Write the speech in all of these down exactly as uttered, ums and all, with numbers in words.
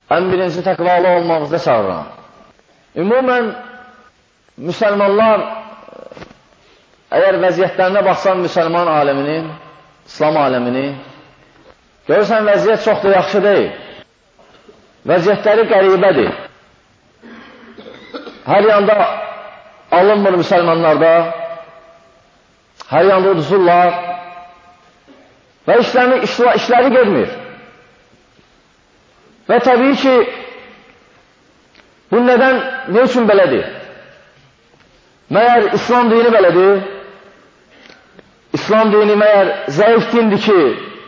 ən birinci təqvalı olmağızda çağırıram. Ümumən, müsəlmanlar, əgər vəziyyətlərinə baxsan müsəlman aləminin, İslam aləmini, görürsən vəziyyət çox da yaxşı deyil. Vəziyyətləri qəribədir. Hər yanda alınmır müsəlmanlarda, hər yanda uduzurlar və işləri, işləri gedmir. Və təbii ki, bu nədən, ne üçün belədir? Məyər İslam dini belədir? İslam dini məyər zəif dindir ki,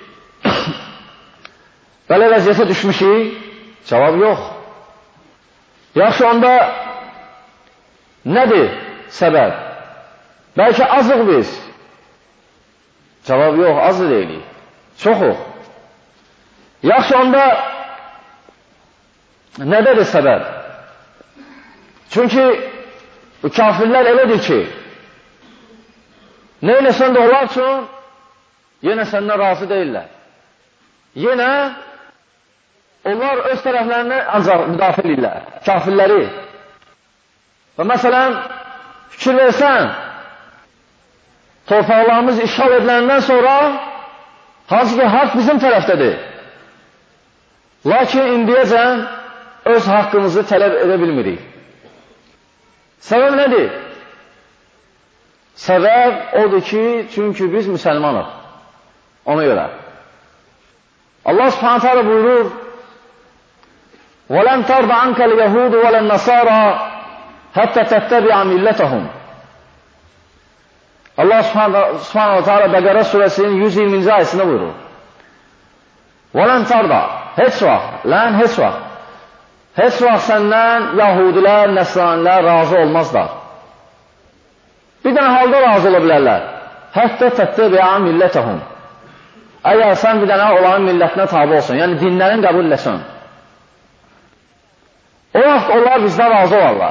belə vəziyyətə düşmüşük? Cavab yox. Yaxşı, onda nədir səbəb? Bəlkə azıq biz. Cavab yox, azı deyilik. Çoxuq. Yaxşı, onda nədədir səbəb? Çünki bu kafirlər elədir ki, neynə sən də onlar üçün, yenə səndən razı deyirlər. Yenə onlar öz tərəflərini ancaq müdafiə edirlər, kafirləri. Və məsələn, fikir versən, torpaqlarımız işğal ediləndən sonra, hansı ki, haqq bizim tərəfdədir. Lakin indiyəcən öz haqqımızı tələb edə bilmirik. Səbəb nədir? Səbəb odur ki, çünki biz müsəlmanıq. Ona görə. Allah subhanahu teala buyurur, وَلَنْ تَرْضَ عَنْكَ الْيَهُودُ وَلَا النَّصَارَى حَتَّى تَتَّبِعَ مِلَّتَهُمْ. Allah subhanahu teala Bəqərə surəsinin yüz iyirminci ayəsində buyurur. وَلَنْ تَرْضَ Heç vaxt, lən heç vaxt. Heç vaxt səndən Yahudilər, Nəsranilər razı olmazlar. Bir dənə halda razı ola bilərlər. Həttə təttəbi'a millətəhum. Əgər sən bir dənə olanın millətinə tabi olsun, yəni dinlərin qəbul eləsin. O vaxt onlar bizdən razı olarlar.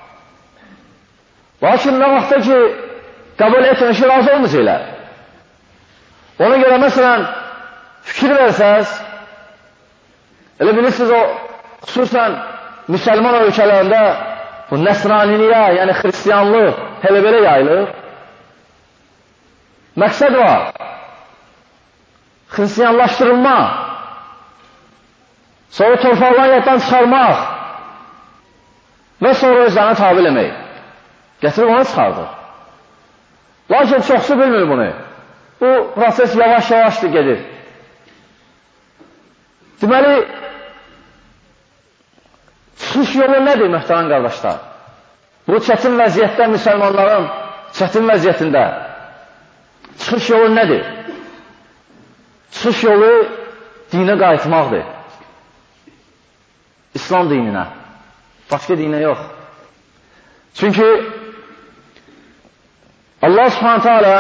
Lakin nə vaxtda ki, qəbul etməyişi razı olmayacaqlar. Ona görə məsələn, fikir versəz, elə bilirsiniz o, xüsusən müsəlman ölkələrində bu nəsraniliyə, yəni xristiyanlıq hələ belə yayılır. Məqsəd var. Xristiyanlaşdırılma, sonra torpaqlarını yaddan çıxarmaq və sonra özlərini tabi eləmək. Gətirib onu çıxardır. Lakin çoxsu bilmir bunu. Bu proses yavaş-yavaşdır gedir. Deməli, çıxış yolu nədir, möhtərəm qardaşlar? Bu çətin vəziyyətdə, müsəlmanların çətin vəziyyətində çıxış yolu nədir? Çıxış yolu dinə qayıtmaqdır. İslam dininə. Başqa dinə yox. Çünki Allah subhanahu teala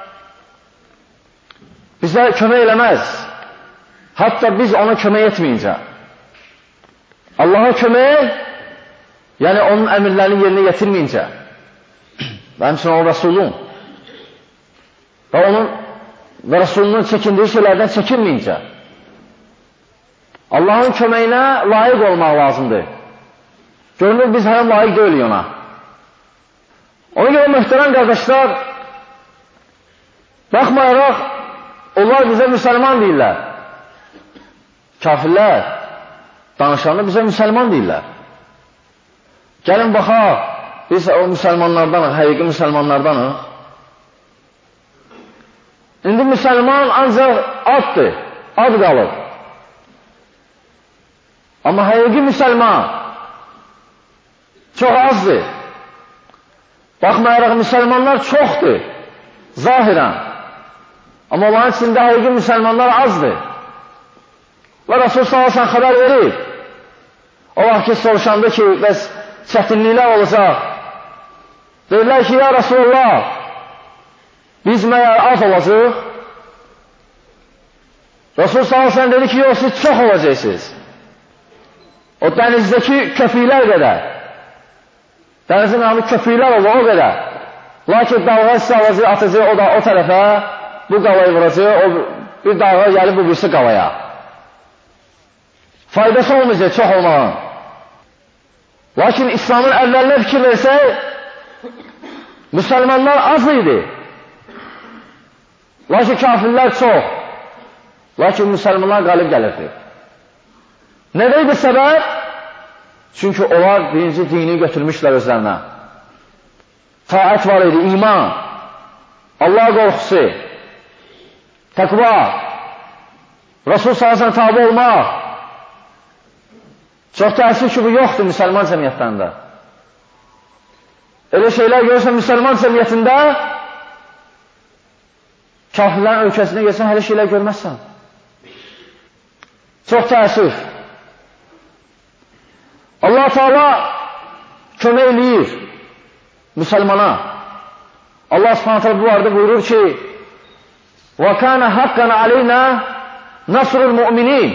bizə kömək eləməz. Hətta biz ona kömək etməyincə. Allaha kömək, yəni onun əmirlərini yerinə yetirməyincə. Və həmçinin o Rəsulun və onun və Rəsulunun çəkindiyi şeylərdən çəkinməyincə. Allahın köməyinə layiq olmaq lazımdır. Görünür, biz həm layiq deyilik ona. Ona görə möhtərəm qardaşlar, baxmayaraq, onlar bizə müsəlman deyirlər. Kafirlər, danışanlar bizə müsəlman deyirlər. Gəlin baxaq, biz o müsəlmanlardanıq, həqiqi müsəlmanlardanıq. İndi müsəlman ancaq addır, ad qalır. Amma həqiqi müsəlman çox azdır. Baxmayaraq, müsəlmanlar çoxdur, zahirən. Amma onların içində həqiqi müsəlmanlar azdır. Və Rasul sallallahu xəbər verir. O vaxt ki, soruşanda ki, bəs çətinliklər olacaq. Deyirlər ki, ya Rasulullah, biz məyər az olacaq? Rasul sallallahu aleyhi dedi ki, yox, siz çox olacaqsınız. O dənizdəki köpüklər qədər. Dənizin hamı köpüklər olur, o qədər. Lakin dalğa sizə alacaq, atacaq o da o tərəfə, bu qalayı vuracaq, o bir dalğa gəlib bu birisi qalaya. faydası olmayacaq çox olmağın. Lakin İslamın əvvəlinə fikir versək, müsəlmanlar az idi. Lakin kafirlər çox. Lakin müsəlmanlar qalib gəlirdi. Nədəydi səbəb? Çünki onlar birinci dini götürmüşlər özlərinə. Taət var idi, iman, Allah qorxusu, təqva, Rasul sallallahu tabi olmaq. Çox təəssüf ki, bu yoxdur müsəlman cəmiyyətlərində. Elə şeylər görürsən müsəlman cəmiyyətində, kafirlərin ölkəsində gəlsən, hələ şeylər görməzsən. Çox təəssüf. Allah Teala kömək eləyir müsəlmana. Allah Subhanahu taala bu arada buyurur ki: "Və kana haqqan aleyna nasrul mu'minin."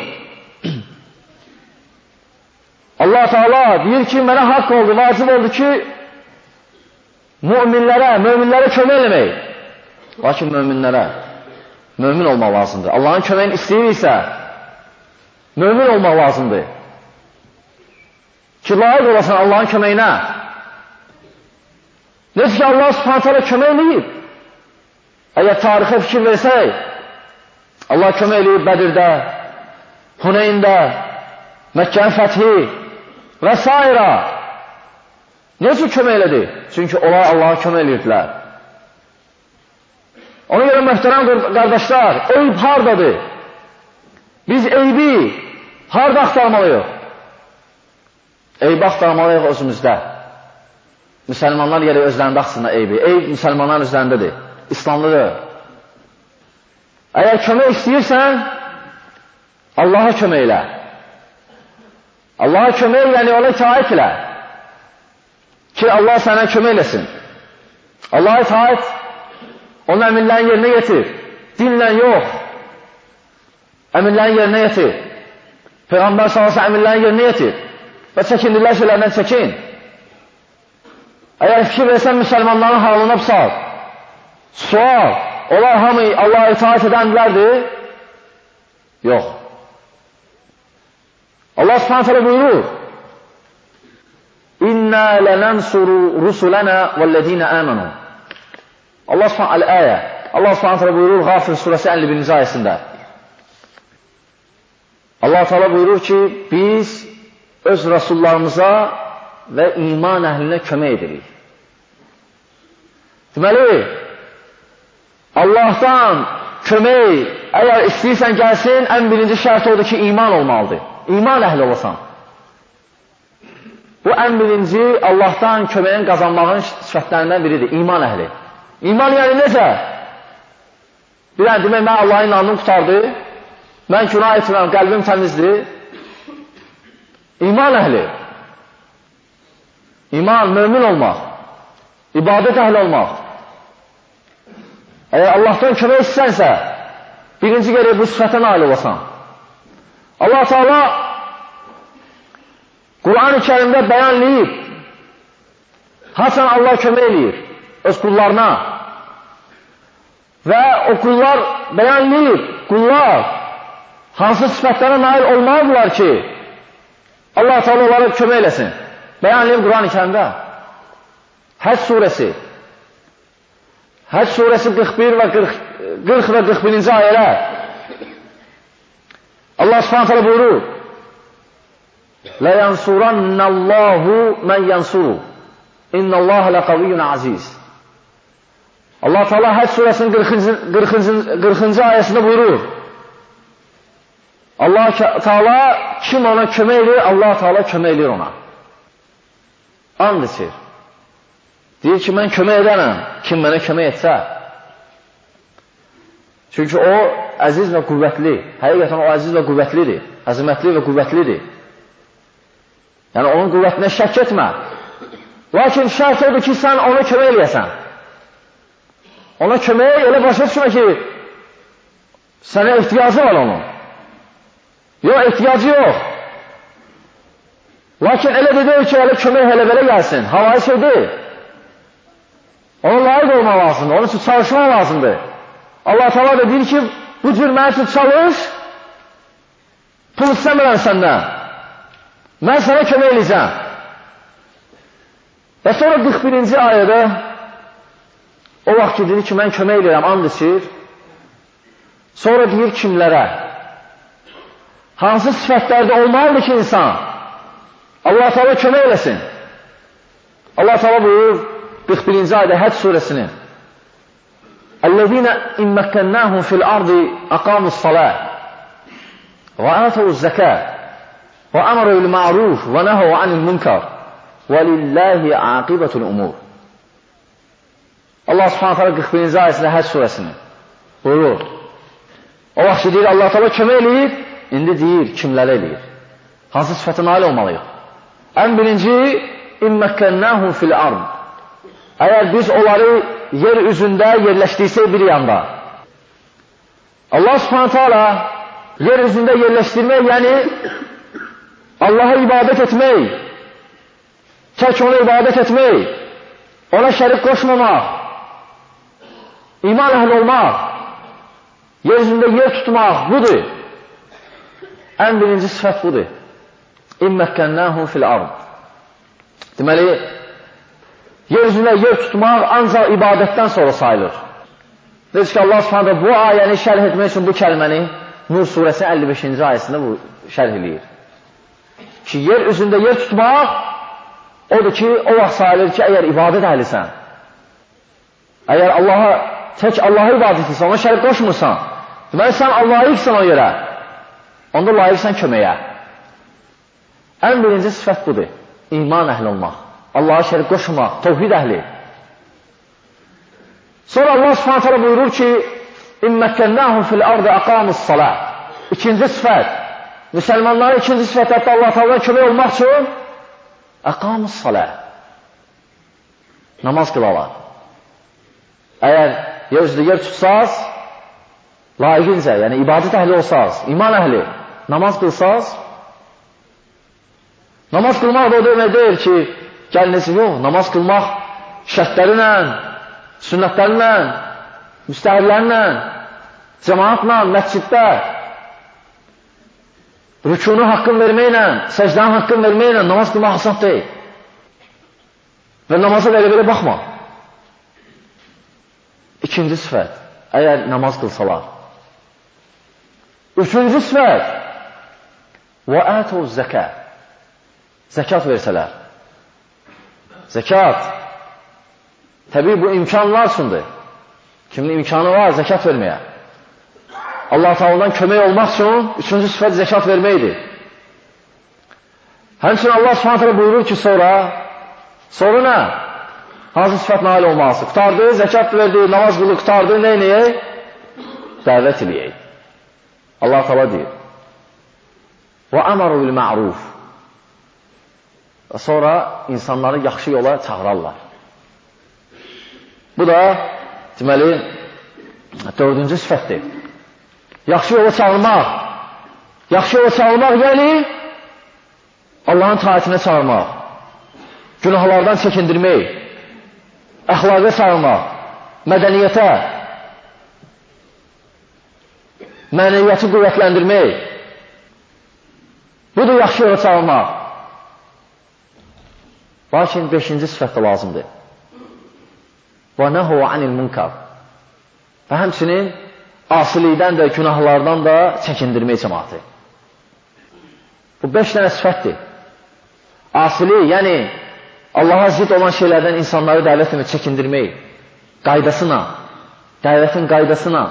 Allah Teala deyir ki, mənə haqq oldu, vacib oldu ki, müminlərə, möminlərə kömək eləmək. Lakin möminlərə mömin olmaq lazımdır. Allahın köməyini istəyirsə, mömin olmaq lazımdır. Ki, layiq olasın Allahın köməyinə. Necə ki, Allah Subhanahu taala kömək eləyib. Əgər tarixə fikir versək, Allah kömək eləyib Bədirdə, Huneyndə, Məkkənin fəthi və s. Necə kömək elədi? Çünki onlar Allah'a kömək eləyirdilər. Ona görə möhtərəm qardaşlar, eyb hardadır? Biz eybi harada axtarmalıyıq? Eybi axtarmalıyıq özümüzdə. Müsəlmanlar yeri özlərində axsınlar eybi. Eyb müsəlmanların özlərindədir. İslamlıdır. Əgər kömək istəyirsən, Allah'a kömək elə. Allah'a kömək yəni ona itaət elə. Ki Allah sənə kömək eləsin. Allah'a itaət, onun əmirlərini yerinə yetir. Dinlə yox. Əmirlərini yerinə yetir. Peyğəmbər sallallahu əmirlərini yerinə yetir. Və çəkindilər şeylərdən çəkin. Əgər fikir versən müsəlmanların halına psal. Sual, onlar hamı Allah'a itaət edənlərdir? Yox. Allah Subhanahu taala buyurur: "İnna lanansuru rusulana vellezina amanu." Allah Subhanahu al-aya. Allah Subhanahu taala buyurur Ğafir surəsi əlli birinci ayəsində. Allah Teala buyurur ki, biz öz rasullarımıza və iman əhlinə kömək edirik. Deməli, Allah'tan kömək, əgər istəyirsən gəlsin, ən birinci şərt odur ki, iman olmalıdır. İman əhli olasan. Bu ən birinci Allah'tan köməyin qazanmağın şərtlərindən biridir. İman əhli. İman yəni necə? Bir ən demək, mən Allah'ın inanını qutardı, mən günah etmirəm, qəlbim təmizdir. İman əhli. İman, mömin olmaq. İbadət əhli olmaq. Əgər Allah'tan kömək istənsənsə, birinci gərək bu sifətə nail olasan. Allah Teala Kur'an-ı Kerim'də bəyanlayıb, hasən Allah kömək eləyir öz qullarına və o qullar bəyanlayıb, qullar hansı sifətlərə nail olmalıdırlar ki, Allah Teala onlara kömək eləsin. Bəyanlayıb Kur'an-ı Kerim'də. Həc surəsi. Həc surəsi qırx bir və qırx və qırx birinci ayələr. Allah Subhanahu taala buyurur: "La yansurannallahu men yansuru. İnnallaha laqaviyyun aziz." Allah Teala Həc surəsinin qırxıncı ayəsində buyurur: Allah Teala kim ona kömək edir, Allah Teala kömək edir ona. And içir. Deyir ki, mən kömək edərəm, kim mənə kömək etsə. Çünki o əziz və qüvvətli. Həqiqətən o əziz və qüvvətlidir. Əzəmətli və qüvvətlidir. Yəni onun qüvvətinə şək etmə. Lakin şərt odur ki, sən ona kömək eləyəsən. Ona kömək elə başa düşmə ki, sənə ehtiyacı var onun. Yox, ehtiyacı yox. Lakin elə də deyil ki, elə kömək hələ belə gəlsin. Havayı şey deyil. Ona layiq olmaq lazımdır, onun üçün çalışmaq lazımdır. Allah Teala da deyir ki, bu cür mən üçün çalış, Pul istəmirəm səndən. Mən sənə kömək eləyəcəm. Və sonra qırx birinci ayədə o vaxt ki, dedi ki, mən kömək eləyirəm, and içir. Sonra deyir kimlərə? Hansı sifətlərdə olmalıdır ki, insan Allah Teala kömək eləsin? Allah Teala buyurur qırx birinci ayədə Həc surəsinin Əl-ləzīnə imməkkənnəhum fil-ardı əqamus-saləh və ətəvuz-zəkəh və əmru bil-ma'ruf və nəhəv anil-münkar və lillahi aqibətul-umur. Allah Subhanahu taala qırx birinci ayəsində Həc surəsinin buyurur. O vaxt deyir Allah Teala kömək eləyir, indi deyir kimlərə eləyir? Hansı sifətə nail olmalıyıq? Ən birinci imməkkənnəhum fil-ard. Əgər biz onları yer üzündə yerləşdirsək bir yanda. Allah Subhanahu taala yer üzündə yerləşdirmək, yəni Allah'a ibadət etmək, tək ona ibadət etmək, ona şərik qoşmamaq, iman əhli olmaq, yer üzündə yer tutmaq budur. Ən birinci sifət budur. İmməkkənnəhum fil-ard. Deməli, yer üzündə yer tutmaq ancaq ibadətdən sonra sayılır. Deyir ki, Allah Subhanahu bu ayəni şərh etmək üçün bu kəlməni Nur surəsi əlli beşinci ayəsində bu şərh eləyir. Ki, yer üzündə yer tutmaq odur ki, o vaxt sayılır ki, əgər ibadət əhlisən, əgər Allaha, tək Allaha ibadət etsən, ona şərik qoşmursan, deməli sən layiqsən o yerə, onda layiqsən köməyə. Ən birinci sifət budur, iman əhli olmaq, Allaha şərik qoşmaq, tevhid əhli. Sonra Allah Subhanahu taala buyurur ki, İmməkkənnəhum fil-ardı əqamus-saləh. İkinci sifət, müsəlmanların ikinci sifəti hətta Allah Teala'dan kömək olmaq üçün əqamus-saləh. Namaz qılalar. Əgər yer üzrə yer tutsaz, layiqincə, yəni ibadət əhli olsaz, iman əhli, namaz qılsaz, namaz qılmaq da o demək deyil ki, gəliniz, yox, namaz qılmaq şərtlərlə, sünnətlərlə, müstəhillərlə, cəmaatla, məsciddə, rükunu haqqın verməklə, səcdən haqqın verməklə namaz qılmaq asan deyil. Və namaza belə-belə baxma. İkinci sifət, əgər namaz qılsalar. Üçüncü sifət, və ətəv zəkə, zəkat versələr. Zəkat, təbii bu imkanlar üçündür. Kimin imkanı var zəkat verməyə. Allah Teala'dan kömək olmaq üçün üçüncü sifət zəkat verməkdir. Həmçinin Allah Subhanahu taala buyurur ki, sonra sonra nə? Hansı sifət nail olması? Qutardı, zəkat verdi, namaz qıldı, qutardı, nə eləyək? Dəvət eləyək. Allah Teala deyir. Və əməru bil-ma'ruf. Və sonra insanları yaxşı yola çağırarlar. Bu da deməli, dördüncü sifətdir. Yaxşı yola çağırmaq. Yaxşı yola çağırmaq, yəni Allahın taətinə çağırmaq. Günahlardan çəkindirmək. Əxlaqa çağırmaq. Mədəniyyətə. Mənəviyyəti qüvvətləndirmək. Budur yaxşı yola çağırmaq. Lakin beşinci sifət də lazımdır. Və nəhəv anil-münkar. Və həmçinin asilikdən də, günahlardan da çəkindirmək cəmaatı. Bu beş dənə sifətdir. Asilik, yəni Allaha zid olan şeylərdən insanları dəvət etmək, çəkindirmək, qaydasına, dəvətin qaydasına.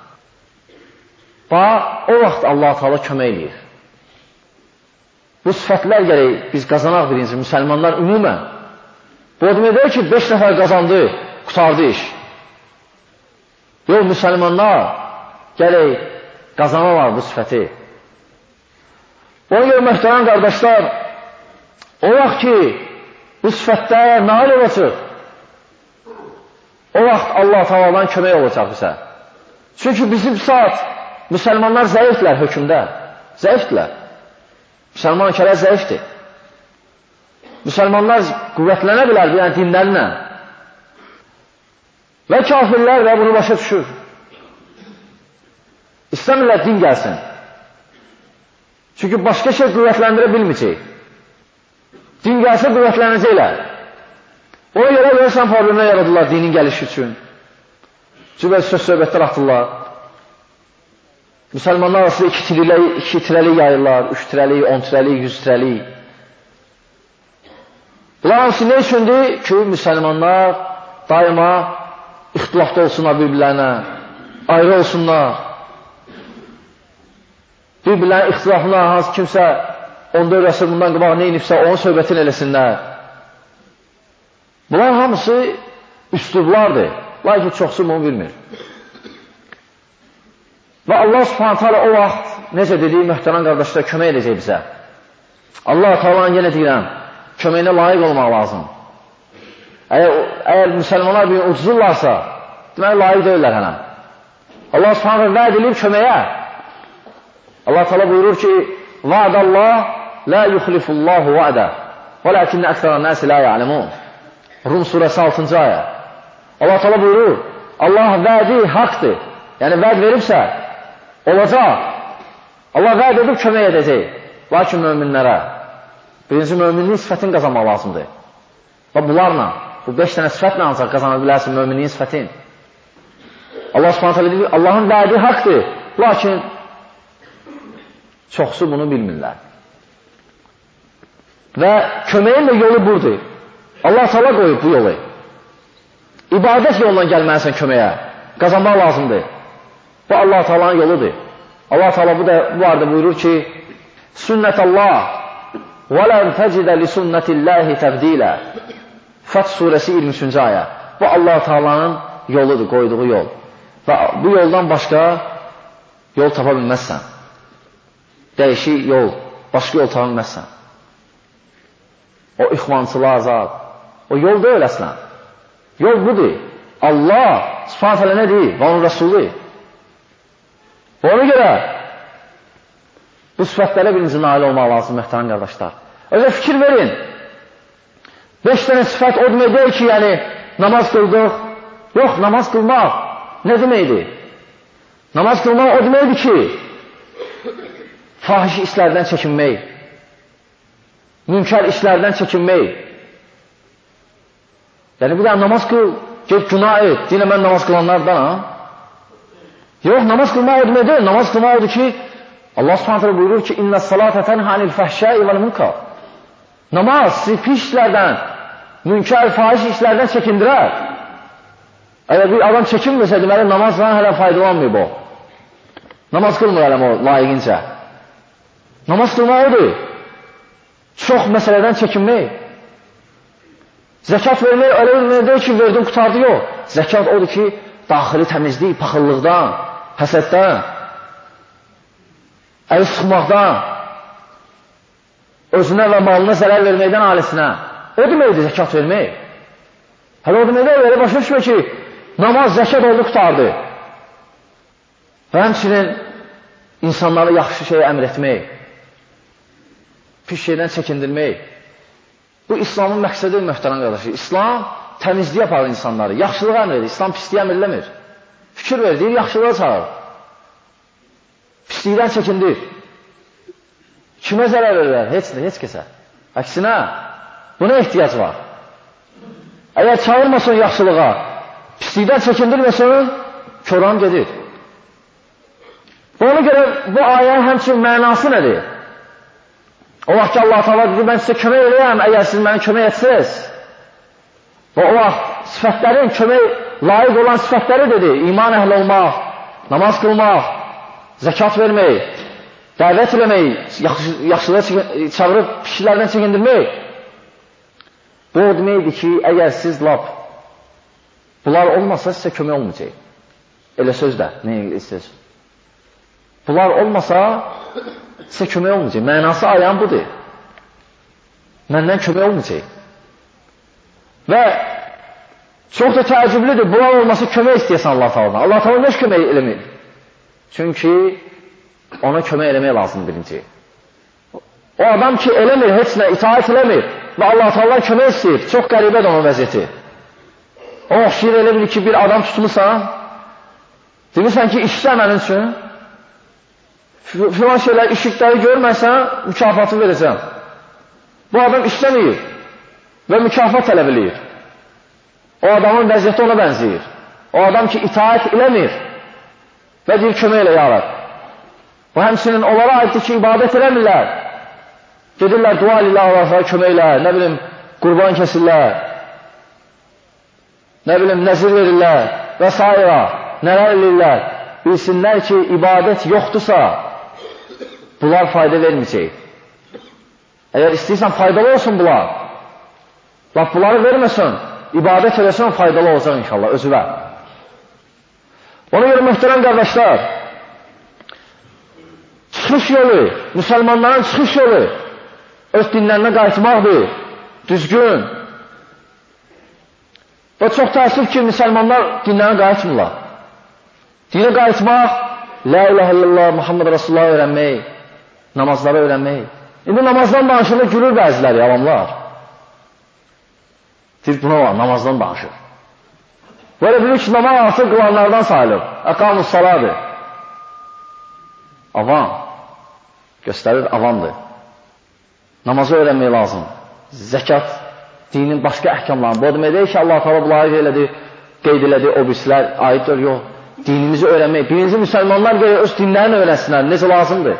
Və o vaxt Allah Teala kömək eləyir. Bu sifətlər gərək biz qazanaq birinci, müsəlmanlar ümumən. Bu demək deyil ki, beş nəfər qazandı, qutardı iş. Yox, müsəlmanlar gələk qazanırlar bu sifəti. Ona görə möhtərəm qardaşlar, o vaxt ki, bu sifətdə nail olacaq, o vaxt Allah Teala'dan kömək olacaq bizə. Çünki bizim saat müsəlmanlar zəifdirlər hökmdə, zəifdirlər. Müsəlman kələ zəifdir. Müsəlmanlar qüvvətlənə bilər yəni dinlərlə. Və kafirlər və bunu başa düşür. İstəmirlər din gəlsin. Çünki başqa şey qüvvətləndirə bilməyəcək. Din gəlsə qüvvətlənəcəklər. Ona görə görürsən problemlər yaradırlar dinin gəlişi üçün. Cübə söz söhbətlər atırlar. Müsəlmanlar arasında iki tirəlik, iki tirəlik yayırlar, üç tirəlik, on tirəlik, yüz tirəlik. Bunlar hansı ne üçündür ki, müsəlmanlar daima ixtilafda olsunlar bir-birlərinə, ayrı olsunlar. Bir-birlərin ixtilafına hansı kimsə on dörd əsr bundan qabaq neyinibsə onun söhbətini eləsinlər. Bunlar hamısı üslublardır. Lakin çoxsu bunu bilmir. Və Allah subhanət hələ o vaxt necə dediyi möhtərəm qardaşlar kömək edəcək bizə. Allah Taala'nın yenə deyirəm, köməyinə layiq olmaq lazım. Əgər, əgər müsəlmanlar bir ucuzurlarsa, demək layiq deyirlər hələm. Allah subhanət hələ vəd edib köməyə. Allah Teala buyurur ki, Va'dallah la yuxlifullahu va'də və ləkinnə əksərən nəsi la ya'lemun. Rum surəsi altıncı ayə. Allah Teala buyurur, Allah vədi haqdır. Yəni vəd veribsə, olacaq. Allah vəd edib kömək edəcək. Lakin möminlərə birinci möminliyin sifətini qazanmaq lazımdır. Və bunlarla, bu beş dənə sifətlə ancaq qazana bilərsin möminliyin sifətin. Allah subhanət hələ deyir, Allahın vədi haqdır. Lakin çoxsu bunu bilmirlər. Və köməyin də yolu budur. Allah Teala qoyub bu yolu. İbadət yolundan gəlməlisən köməyə. Qazanmaq lazımdır. Bu Allah Teala'nın yoludur. Allah Teala bu da bu arada buyurur ki, Sünnətəllah və lən təcidə li sünnətilləhi təbdilə. Fəth surəsi iyirmi üçüncü ayə. Bu Allah Teala'nın yoludur, qoyduğu yol. Və bu yoldan başqa yol tapa bilməzsən. Dəyişik yol, başqa yol tapa bilməzsən. O ixvancılar zat, o yol deyil əslən. Yol budur. Allah subhanət hələ nə deyir? Və onun Rəsulü. Və ona görə bu sifətlərə birinci nail olmaq lazım, möhtərəm qardaşlar. Özə fikir verin. Beş dənə sifət o demək deyil ki, yəni namaz qıldıq. Yox, namaz qılmaq nə deməkdir? Namaz qılmaq o deməkdir ki, fahiş işlərdən çəkinmək, mümkər işlərdən çəkinmək. Yəni bir də namaz qıl, get günah et, deyinə mən namaz qılanlardanam. Yox, namaz qılmaq o demək deyil, namaz qılmaq odur ki, Allah subhanətlə buyurur ki, İnnə salətə tənhanil fəhşəi vəl münkar. Namaz sizi pis işlərdən, münkər, fahiş işlərdən çəkindirər. Əgər bir adam çəkinmirsə, deməli, namazdan hələ faydalanmıyıb o. Namaz qılmır hələm o, layiqincə. Namaz qılmaq odur. Çox məsələdən çəkinmək. Zəkat vermək, öyle vermək deyil ki, verdim, qutardı, yox. Zəkat odur ki, daxili təmizlik, paxıllıqdan, həsəddən, əli sıxmaqdan, özünə və malına zərər verməkdən ailəsinə. O deməkdir zəkat vermək. Hələ o deməkdir, elə başa düşmə ki, namaz, zəkat oldu, qutardı. Və həmçinin insanları yaxşı şeyə əmr etmək, pis şeydən çəkindirmək. Bu, İslamın məqsədi möhtərəm qardaşı. İslam təmizliyə aparır insanları, yaxşılığa əmr edir. İslam pisliyə əmr eləmir. Fikir verir, deyir, yaxşılığa çağır. Pislikdən çəkindir. Kimə zərər verir? Heç nə, heç kəsə. Əksinə, buna ehtiyac var. Əgər çağırmasın yaxşılığa, pislikdən çəkindirməsin, köran gedir. Ona görə bu ayənin həmçinin mənası nədir? O vaxt ki, Allah Teala dedi, mən sizə kömək eləyəm, əgər siz mənə kömək etsiniz. Və o vaxt sifətlərin, kömək layiq olan sifətləri dedi, iman əhli olmaq, namaz qılmaq, zəkat vermək, dəvət eləmək, yaxşılığa çağırıb kişilərdən çəkindirmək. Bu o deməkdir ki, əgər siz lap bunlar olmasa sizə kömək olmayacaq. Elə sözdə, nəyə istəyir? Bunlar olmasa sizə kömək olmayacaq. Mənası ayağın budur. Məndən kömək olmayacaq. Və çox da təəccüblüdür. Bunlar olmasa kömək istəyəsən Allah Teala'dan. Allah Teala heç kömək eləmir. Çünki ona kömək eləmək lazım birinci. O adam ki eləmir, heç nə itaat eləmir və Allah Teala kömək istəyir. Çox qəribədir onun vəziyyəti. O şiir elə bilir ki, bir adam tutmuşsan, demirsən ki, işlə mənim üçün, filan şeylər, işlikləri görməsən, mükafatı verəcəm. Bu adam işləməyir və mükafat tələb edir. O adamın vəziyyəti ona bənzəyir. O adam ki, itaət eləmir və deyir, kömək elə ya Rab. Bu həmsinin onlara aiddir ki, ibadət eləmirlər. Gedirlər, dua edirlər, Allah'a kömək elə, nə bilim, qurban kesirlər, nə bilim, nəzir verirlər və s. Nələr edirlər? Bilsinlər ki, ibadət yoxdursa, bunlar fayda verməyəcək. Əgər istəyirsən, faydalı olsun bunlar. Laf bunları verməsin, ibadət eləsən, faydalı olacaq inşallah, özüvə. Ona görə möhtərəm qardaşlar, çıxış yolu, müsəlmanların çıxış yolu, öz dinlərinə qayıtmaqdır, düzgün. Və çox təəssüf ki, müsəlmanlar dinlərinə qayıtmırlar. Dinə qayıtmaq, la ilahe illallah, Muhammed Rasulullah öyrənmək, namazları öyrənmək. İndi namazdan danışırlar, gülür bəziləri, yalanlar. Deyir, buna var, namazdan danışır. Böyle bilir ki, namaz artıq qılanlardan sayılır. Əqamus saladır. Avam. Göstərir, avamdır. Namazı öyrənmək lazım. Zəkat, dinin başqa əhkamlarını. Bu demək deyil ki, Allah təala bunları elədi, qeyd elədi, o birisilər aiddir, yox. Dinimizi öyrənmək. Birinci müsəlmanlar görə öz dinlərini öyrənsinlər, necə lazımdır.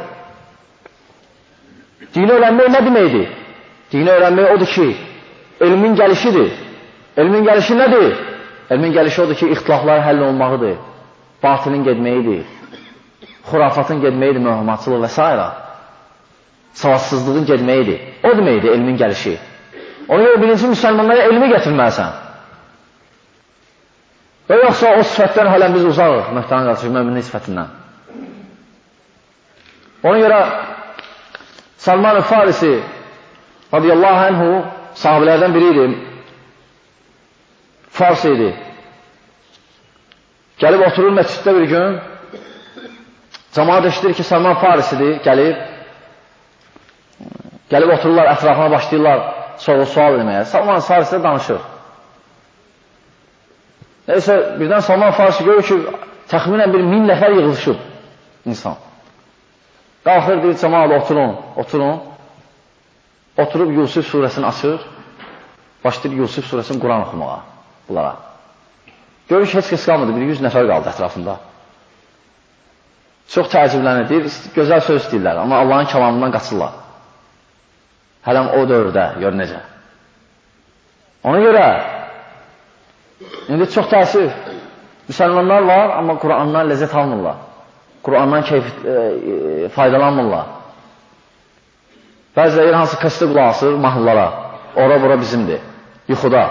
Dini öyrənmək nə deməkdir? Dini öyrənmək odur ki, elmin gəlişidir. Elmin gəlişi nədir? Elmin gəlişi odur ki, ixtilaflar həll olmağıdır. Batilin gedməyidir. Xurafatın gedməyidir, mühəmmatçılıq və s. Savadsızlığın gedməyidir. O deməkdir elmin gəlişi. Ona görə birinci müsəlmanlara elmi gətirməlisən. Və yoxsa o sifətdən hələn biz uzağıq, möhtəram qardaşım, möminin sifətindən. Ona görə Salman-ı Farisi radiyallahu anhu sahabilərdən biriydi. Fars idi. Gəlib oturur məsciddə bir gün. Cəmaat eşidir ki, Salman Farisidir, gəlib. Gəlib otururlar, ətrafına başlayırlar soru-sual eləməyə. Salman Farisi danışır. Neysə, birdən Salman Farisi görür ki, təxminən bir min nəfər yığılışıb insan. Qalxır, deyir, cəmaat oturun, oturun. Oturub Yusuf surəsini açır. Başlayır Yusuf surəsini Quran oxumağa bunlara. Görür ki, heç kəs qalmadı, bir yüz nəfər qaldı ətrafında. Çox təəccüblənir, deyir, gözəl söz deyirlər, amma Allahın kəlamından qaçırlar. Hələm o dövrdə, gör necə. Ona görə, indi çox təəssüf, müsəlmanlar var, amma Qurandan ləzzət almırlar. Qurandan keyf, e, e, faydalanmırlar. Bəziləri hansı kəsdə qulaq asır mahnılara, ora-bura bizimdir, yuxuda.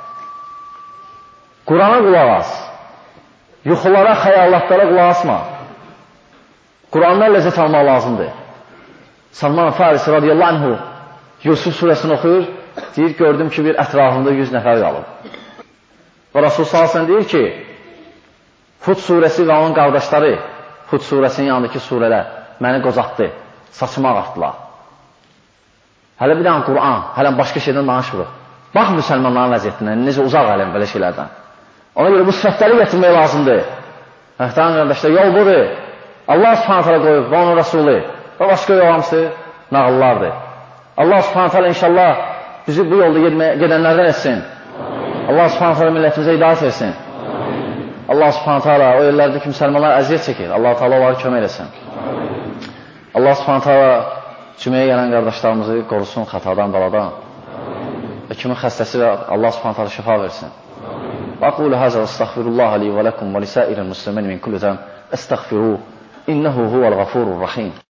Qurana qulaq as, yuxulara, xəyallatlara qulaq asma. Qurandan ləzzət almaq lazımdır. Salman Farisi radiyallahu anhu Yusuf surəsini oxuyur, deyir, gördüm ki, bir ətrafında yüz nəfər qalıb. Və Rasul sallallahu deyir ki, Hud surəsi və onun qardaşları, Hud surəsinin yanındakı surələr məni qocatdı, saçıma ağartdılar. Hələ bir dənə Quran, hələ başqa şeydən danışmırıq. Bax müsəlmanların vəziyyətindən, necə uzaq hələm belə şeylərdən. Ona görə bu sifətləri gətirmək lazımdır. Möhtərəm qardaşlar, yol budur. Allah subhanahu teala qoyub və onun Rasulü və başqa yol hamısı nağıllardır. Allah subhanahu teala inşallah bizi bu yolda gedənlərdən etsin. Allah subhanahu teala millətimizə hidayət versin. Allah subhanahu teala o yerlərdəki müsəlmanlar əziyyət çəkir. Allah teala onları kömək eləsin. Allah subhanahu teala cüməyə gələn qardaşlarımızı qorusun xatadan, baladan. Və kimin xəstəsi və Allah subhanahu teala şifa versin. وأقول هذا واستغفر الله لي ولكم ولسائر المسلمين من كل ذنب استغفروه إنه هو الغفور الرحيم